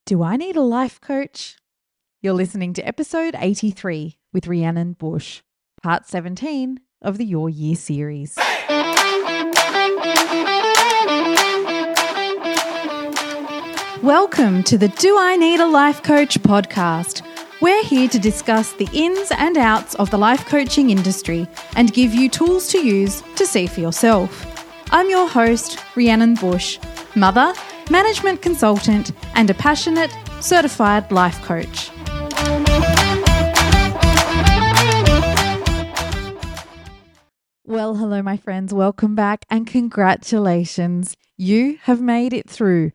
Do I need a life coach? You're listening to episode 83 with Rhiannon Bush, part 17 of the Your Year series. Welcome to the Do I Need a Life Coach podcast. We're here to discuss the ins and outs of the life coaching industry and give you tools to use to see for yourself. I'm your host, Rhiannon Bush, mother, management consultant, and a passionate, certified life coach. Well, hello, my friends. Welcome back and congratulations. You have made it through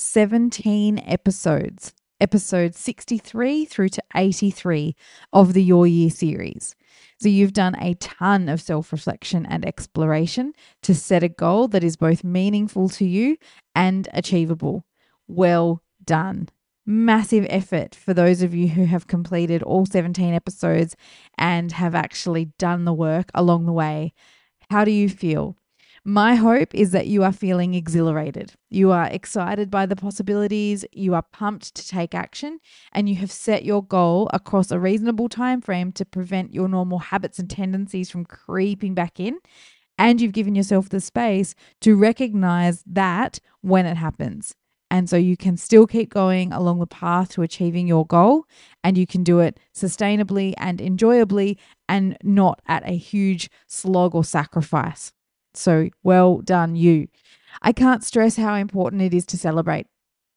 17 episodes, episodes 63 through to 83 of the Your Year series. So you've done a ton of self-reflection and exploration to set a goal that is both meaningful to you and achievable. Well done. Massive effort for those of you who have completed all 17 episodes and have actually done the work along the way. How do you feel? My hope is that you are feeling exhilarated. You are excited by the possibilities, you are pumped to take action, and you have set your goal across a reasonable time frame to prevent your normal habits and tendencies from creeping back in. And you've given yourself the space to recognize that when it happens. And so you can still keep going along the path to achieving your goal, and you can do it sustainably and enjoyably and not at a huge slog or sacrifice. So well done, you. I can't stress how important it is to celebrate.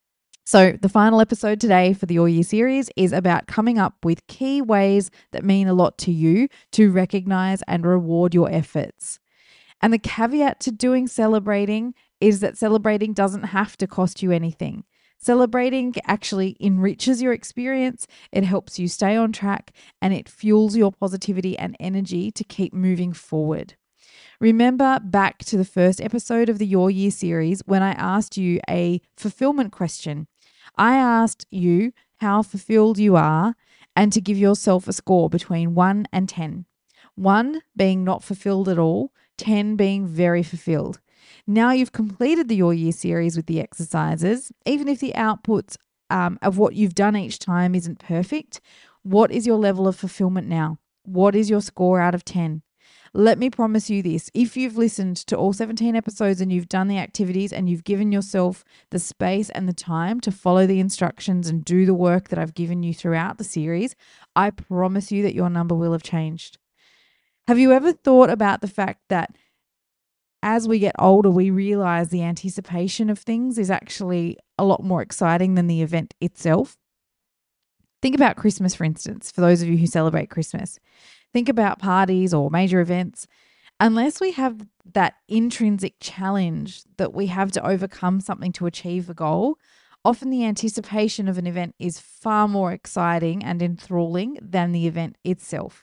So the final episode today for the Your Year series is about coming up with key ways that mean a lot to you to recognize and reward your efforts. And the caveat to doing celebrating is that celebrating doesn't have to cost you anything. Celebrating actually enriches your experience, it helps you stay on track, and it fuels your positivity and energy to keep moving forward. Remember back to the first episode of the Your Year series when I asked you a fulfillment question. I asked you how fulfilled you are and to give yourself a score between 1 and 10. 1 being not fulfilled at all, 10 being very fulfilled. Now you've completed the Your Year series with the exercises, even if the outputs of what you've done each time isn't perfect, what is your level of fulfillment now? What is your score out of 10? Let me promise you this, if you've listened to all 17 episodes and you've done the activities and you've given yourself the space and the time to follow the instructions and do the work that I've given you throughout the series, I promise you that your number will have changed. Have you ever thought about the fact that as we get older, we realize the anticipation of things is actually a lot more exciting than the event itself? Think about Christmas, for instance, for those of you who celebrate Christmas. Think about parties or major events. Unless we have that intrinsic challenge that we have to overcome something to achieve a goal, often the anticipation of an event is far more exciting and enthralling than the event itself.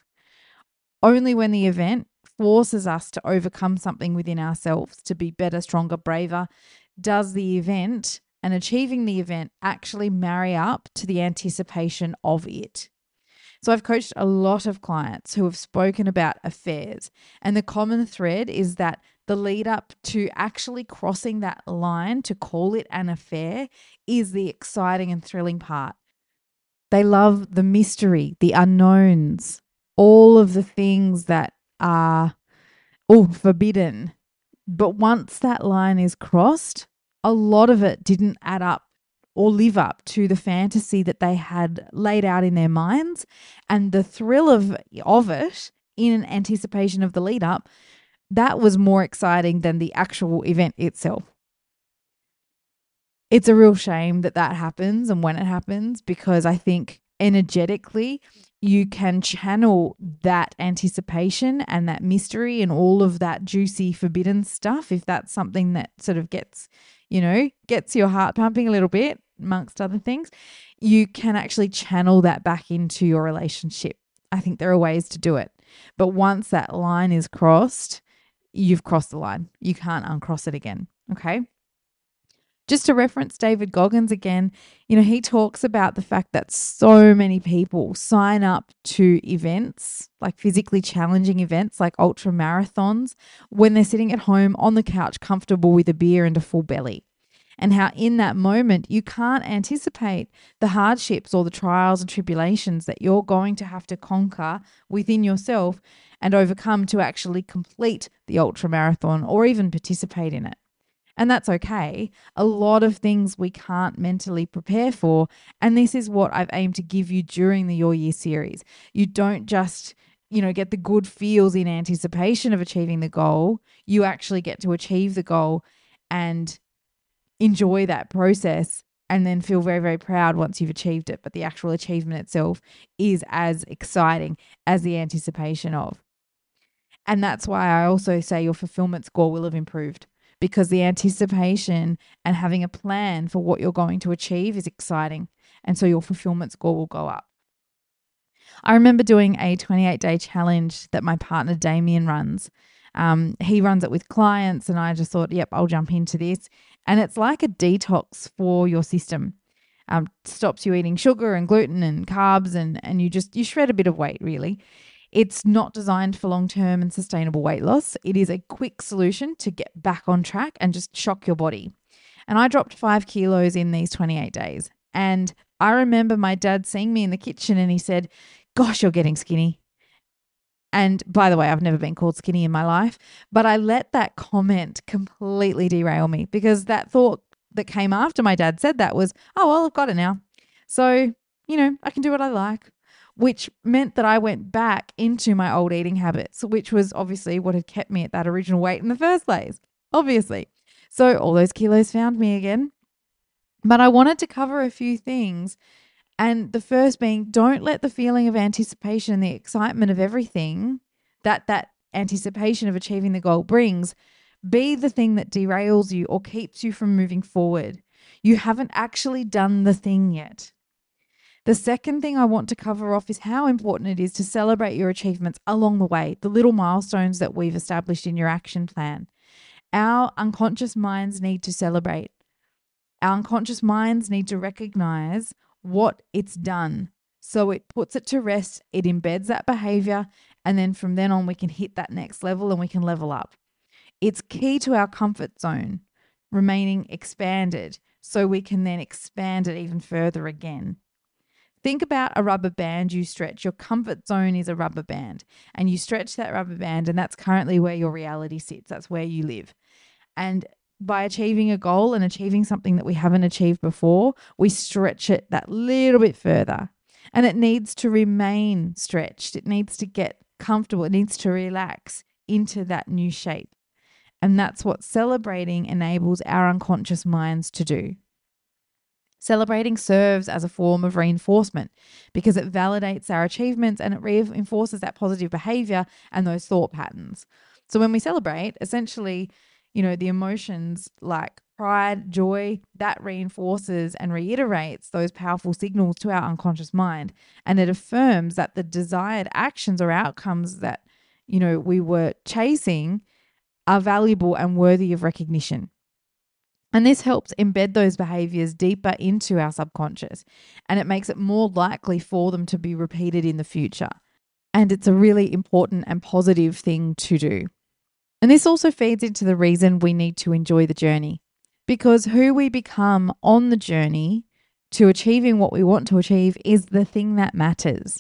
Only when the event forces us to overcome something within ourselves to be better, stronger, braver, does the event and achieving the event actually marry up to the anticipation of it. So I've coached a lot of clients who have spoken about affairs, and the common thread is that the lead up to actually crossing that line to call it an affair is the exciting and thrilling part. They love the mystery, the unknowns, all of the things that are forbidden. But once that line is crossed, a lot of it didn't add up or live up to the fantasy that they had laid out in their minds, and the thrill of it in anticipation of the lead up, that was more exciting than the actual event itself. It's a real shame that happens and when it happens, because I think energetically you can channel that anticipation and that mystery and all of that juicy forbidden stuff. If that's something that sort of gets your heart pumping a little bit, amongst other things, you can actually channel that back into your relationship. I think there are ways to do it. But once that line is crossed, you've crossed the line. You can't uncross it again. Okay. Just to reference David Goggins again, he talks about the fact that so many people sign up to events, like physically challenging events like ultra marathons, when they're sitting at home on the couch comfortable with a beer and a full belly. and how in that moment you can't anticipate the hardships or the trials and tribulations that you're going to have to conquer within yourself and overcome to actually complete the ultra marathon or even participate in it. And that's okay. A lot of things we can't mentally prepare for. And this is what I've aimed to give you during the Your Year series. You don't just, get the good feels in anticipation of achieving the goal. You actually get to achieve the goal and enjoy that process and then feel very, very proud once you've achieved it. But the actual achievement itself is as exciting as the anticipation of. And that's why I also say your fulfillment score will have improved, because the anticipation and having a plan for what you're going to achieve is exciting. And so your fulfillment score will go up. I remember doing a 28-day challenge that my partner Damien runs. He runs it with clients, and I just thought, yep, I'll jump into this. And it's like a detox for your system. Stops you eating sugar and gluten and carbs, and you shred a bit of weight, really. It's not designed for long-term and sustainable weight loss. It is a quick solution to get back on track and just shock your body. And I dropped 5 kilos in these 28 days. And I remember my dad seeing me in the kitchen and he said, "Gosh, you're getting skinny." And by the way, I've never been called skinny in my life, but I let that comment completely derail me, because that thought that came after my dad said that was, oh, well, I've got it now. So, I can do what I like, which meant that I went back into my old eating habits, which was obviously what had kept me at that original weight in the first place, obviously. So all those kilos found me again. But I wanted to cover a few things. And the first being, don't let the feeling of anticipation and the excitement of everything that anticipation of achieving the goal brings be the thing that derails you or keeps you from moving forward. You haven't actually done the thing yet. The second thing I want to cover off is how important it is to celebrate your achievements along the way, the little milestones that we've established in your action plan. Our unconscious minds need to celebrate. Our unconscious minds need to recognize what it's done. So it puts it to rest, it embeds that behavior, and then from then on we can hit that next level and we can level up. It's key to our comfort zone remaining expanded so we can then expand it even further again. Think about a rubber band you stretch. Your comfort zone is a rubber band, and you stretch that rubber band, and that's currently where your reality sits. That's where you live. And by achieving a goal and achieving something that we haven't achieved before, we stretch it that little bit further. And it needs to remain stretched. It needs to get comfortable. It needs to relax into that new shape. And that's what celebrating enables our unconscious minds to do. Celebrating serves as a form of reinforcement because it validates our achievements and it reinforces that positive behavior and those thought patterns. So when we celebrate, essentially, the emotions like pride, joy, that reinforces and reiterates those powerful signals to our unconscious mind. And it affirms that the desired actions or outcomes that, we were chasing are valuable and worthy of recognition. And this helps embed those behaviors deeper into our subconscious, and it makes it more likely for them to be repeated in the future. And it's a really important and positive thing to do. And this also feeds into the reason we need to enjoy the journey, because who we become on the journey to achieving what we want to achieve is the thing that matters.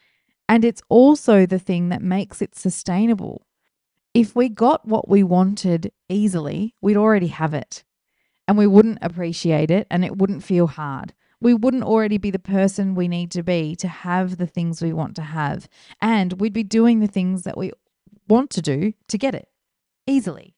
And it's also the thing that makes it sustainable. If we got what we wanted easily, we'd already have it. And we wouldn't appreciate it and it wouldn't feel hard. We wouldn't already be the person we need to be to have the things we want to have. And we'd be doing the things that we want to do to get it easily.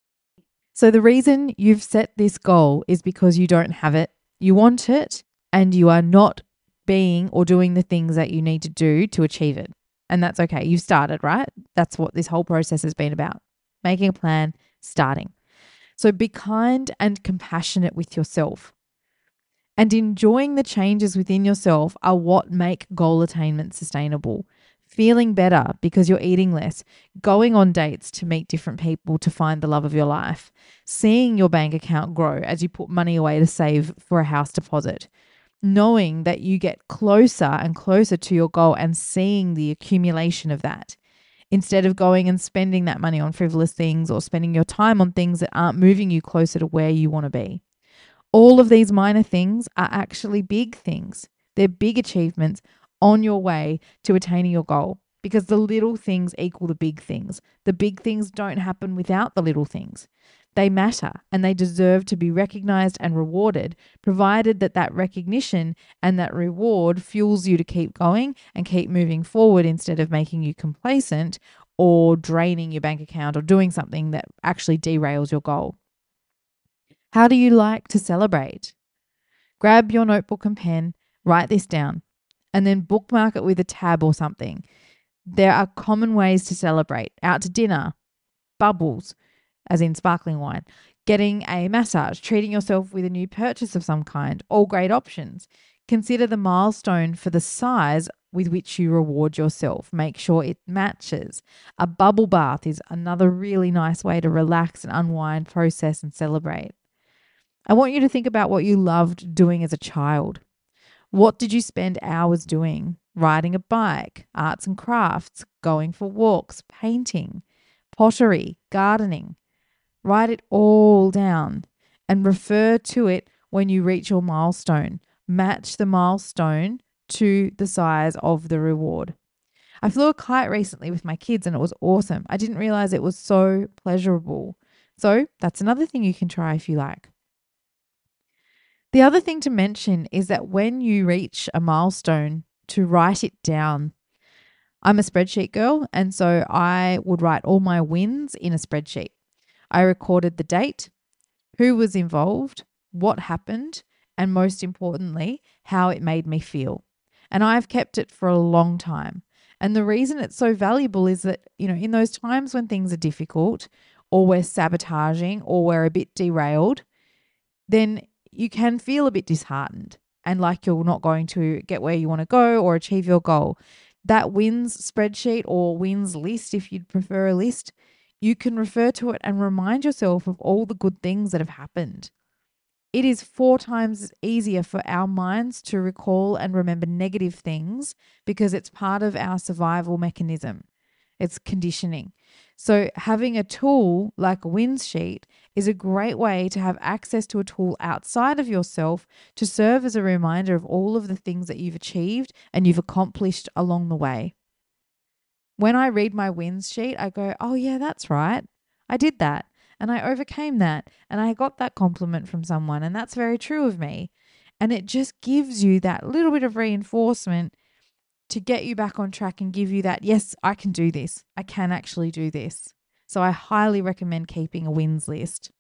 So the reason you've set this goal is because you don't have it, you want it, and you are not being or doing the things that you need to do to achieve it. And that's okay. You've started, right? That's what this whole process has been about. Making a plan, starting. So be kind and compassionate with yourself. And enjoying the changes within yourself are what make goal attainment sustainable. Feeling better because you're eating less, going on dates to meet different people to find the love of your life, seeing your bank account grow as you put money away to save for a house deposit, knowing that you get closer and closer to your goal and seeing the accumulation of that. Instead of going and spending that money on frivolous things or spending your time on things that aren't moving you closer to where you want to be. All of these minor things are actually big things. They're big achievements on your way to attaining your goal because the little things equal the big things. The big things don't happen without the little things. They matter and they deserve to be recognized and rewarded, provided that that recognition and that reward fuels you to keep going and keep moving forward instead of making you complacent or draining your bank account or doing something that actually derails your goal. How do you like to celebrate? Grab your notebook and pen, write this down, and then bookmark it with a tab or something. There are common ways to celebrate: out to dinner, bubbles, as in sparkling wine, getting a massage, treating yourself with a new purchase of some kind, all great options. Consider the milestone for the size with which you reward yourself. Make sure it matches. A bubble bath is another really nice way to relax and unwind, process, and celebrate. I want you to think about what you loved doing as a child. What did you spend hours doing? Riding a bike, arts and crafts, going for walks, painting, pottery, gardening. Write it all down and refer to it when you reach your milestone. Match the milestone to the size of the reward. I flew a kite recently with my kids and it was awesome. I didn't realize it was so pleasurable. So that's another thing you can try if you like. The other thing to mention is that when you reach a milestone, to write it down. I'm a spreadsheet girl, and so I would write all my wins in a spreadsheet. I recorded the date, who was involved, what happened, and most importantly, how it made me feel. And I've kept it for a long time. And the reason it's so valuable is that, in those times when things are difficult or we're sabotaging or we're a bit derailed, then you can feel a bit disheartened and like you're not going to get where you want to go or achieve your goal. That wins spreadsheet or wins list, if you'd prefer a list, you can refer to it and remind yourself of all the good things that have happened. It is 4 times easier for our minds to recall and remember negative things because it's part of our survival mechanism. It's conditioning. So having a tool like a wins sheet is a great way to have access to a tool outside of yourself to serve as a reminder of all of the things that you've achieved and you've accomplished along the way. When I read my wins sheet, I go, oh yeah, that's right. I did that and I overcame that and I got that compliment from someone and that's very true of me. And it just gives you that little bit of reinforcement to get you back on track and give you that, yes, I can do this. I can actually do this. So I highly recommend keeping a wins list.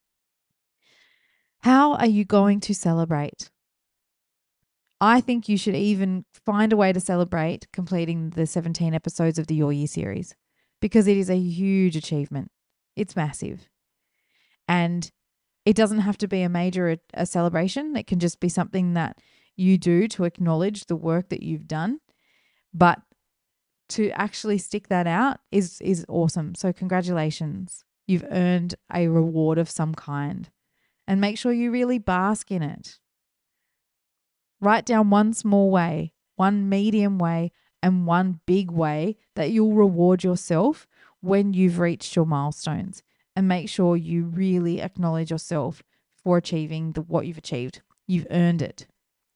How are you going to celebrate? I think you should even find a way to celebrate completing the 17 episodes of the Your Year series because it is a huge achievement. It's massive. And it doesn't have to be a major a celebration. It can just be something that you do to acknowledge the work that you've done. But to actually stick that out is awesome. So congratulations. You've earned a reward of some kind. And make sure you really bask in it. Write down one small way, one medium way, and one big way that you'll reward yourself when you've reached your milestones. And make sure you really acknowledge yourself for achieving what you've achieved. You've earned it.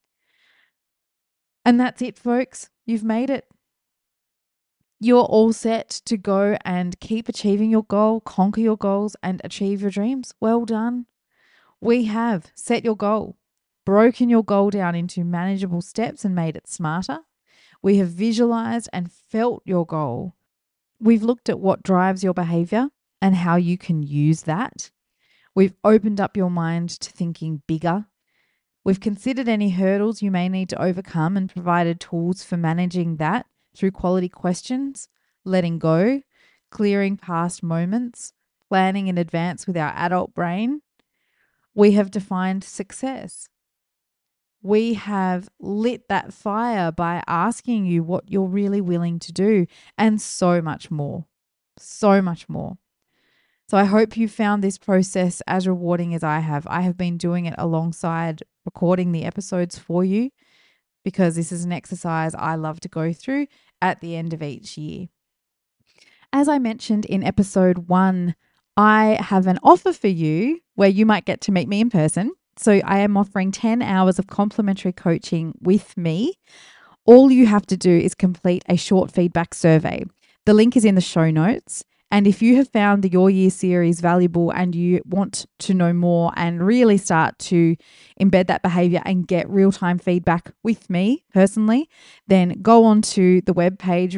And that's it, folks. You've made it. You're all set to go and keep achieving your goal, conquer your goals, and achieve your dreams. Well done. We have set your goal, broken your goal down into manageable steps and made it smarter. We have visualized and felt your goal. We've looked at what drives your behavior and how you can use that. We've opened up your mind to thinking bigger. We've considered any hurdles you may need to overcome and provided tools for managing that through quality questions, letting go, clearing past moments, planning in advance with our adult brain. We have defined success. We have lit that fire by asking you what you're really willing to do and so much more. So much more. So I hope you found this process as rewarding as I have. I have been doing it alongside recording the episodes for you because this is an exercise I love to go through at the end of each year. As I mentioned in episode 1, I have an offer for you where you might get to meet me in person So I am offering 10 hours of complimentary coaching with me. All you have to do is complete a short feedback survey. The link is in the show notes. And if you have found the Your Year series valuable and you want to know more and really start to embed that behavior and get real-time feedback with me personally, then go on to the webpage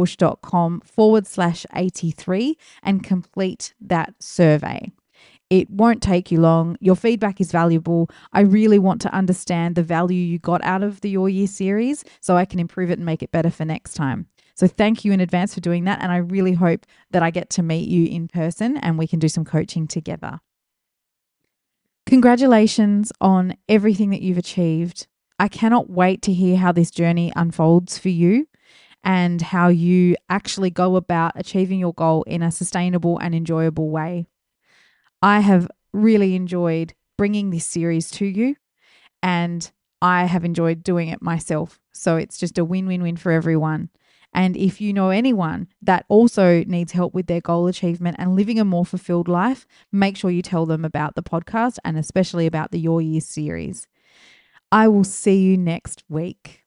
rhiannonbush.com/83 and complete that survey. It won't take you long. Your feedback is valuable. I really want to understand the value you got out of the Your Year series so I can improve it and make it better for next time. So thank you in advance for doing that. And I really hope that I get to meet you in person and we can do some coaching together. Congratulations on everything that you've achieved. I cannot wait to hear how this journey unfolds for you and how you actually go about achieving your goal in a sustainable and enjoyable way. I have really enjoyed bringing this series to you and I have enjoyed doing it myself. So it's just a win-win-win for everyone. And if you know anyone that also needs help with their goal achievement and living a more fulfilled life, make sure you tell them about the podcast and especially about the Your Year series. I will see you next week.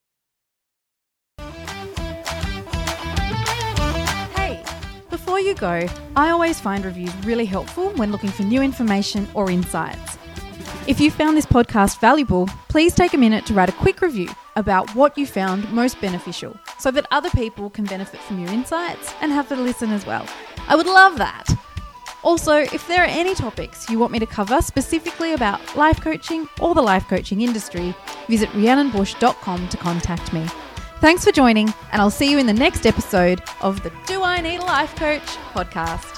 Before you go, I always find reviews really helpful when looking for new information or insights. If you found this podcast valuable, please take a minute to write a quick review about what you found most beneficial so that other people can benefit from your insights and have a listen as well. I would love that. Also, if there are any topics you want me to cover specifically about life coaching or the life coaching industry, visit rhiannonbush.com to contact me. Thanks for joining, and I'll see you in the next episode of the Do I Need a Life Coach podcast.